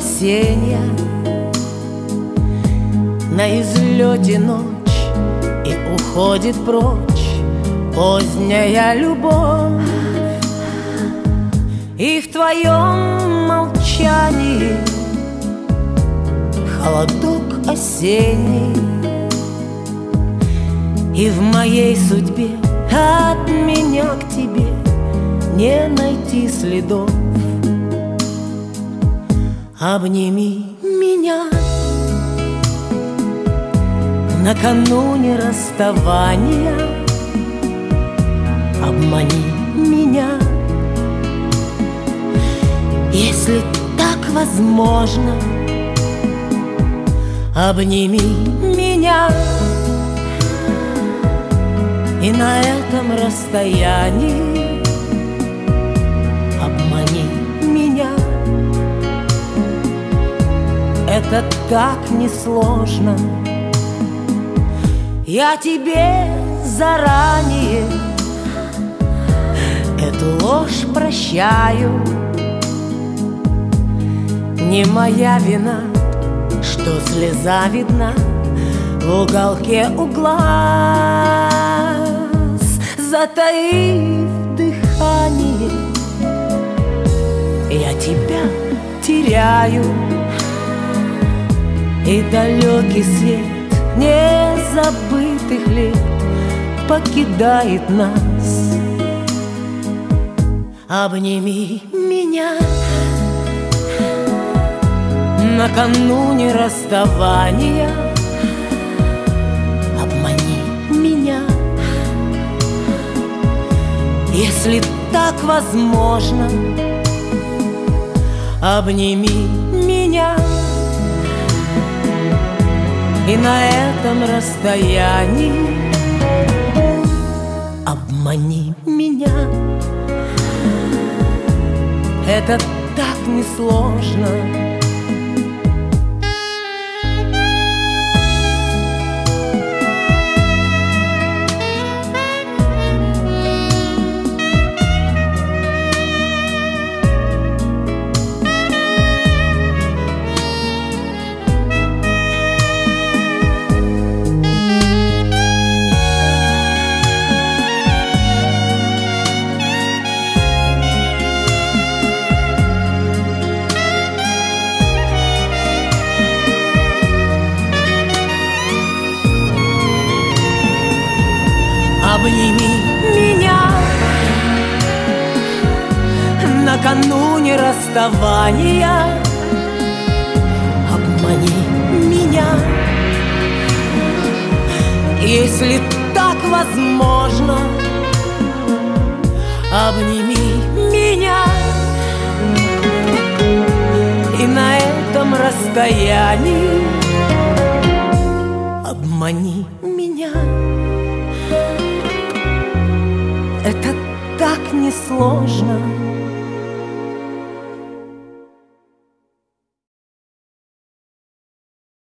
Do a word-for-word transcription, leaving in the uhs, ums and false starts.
спасения. На излете ночь, и уходит прочь поздняя любовь. И в твоем молчании холодок осенний. И в моей судьбе от меня к тебе не найти следов. Обними меня накануне расставания, обмани меня, если так возможно. Обними меня, и на этом расстоянии обмани меня. Это так несложно. Я тебе заранее эту ложь прощаю. Не моя вина, что слеза видна в уголке у глаз. Затаив дыхание, я тебя теряю. И далекий свет незабытых лет покидает нас. Обними меня накануне расставания, обмани меня, если так возможно. Обними меня, и на этом расстоянии обмани меня. Это так несложно. Обними меня накануне расставания, обмани меня, если так возможно. Обними меня, и на этом расстоянии обмани меня. Это так несложно.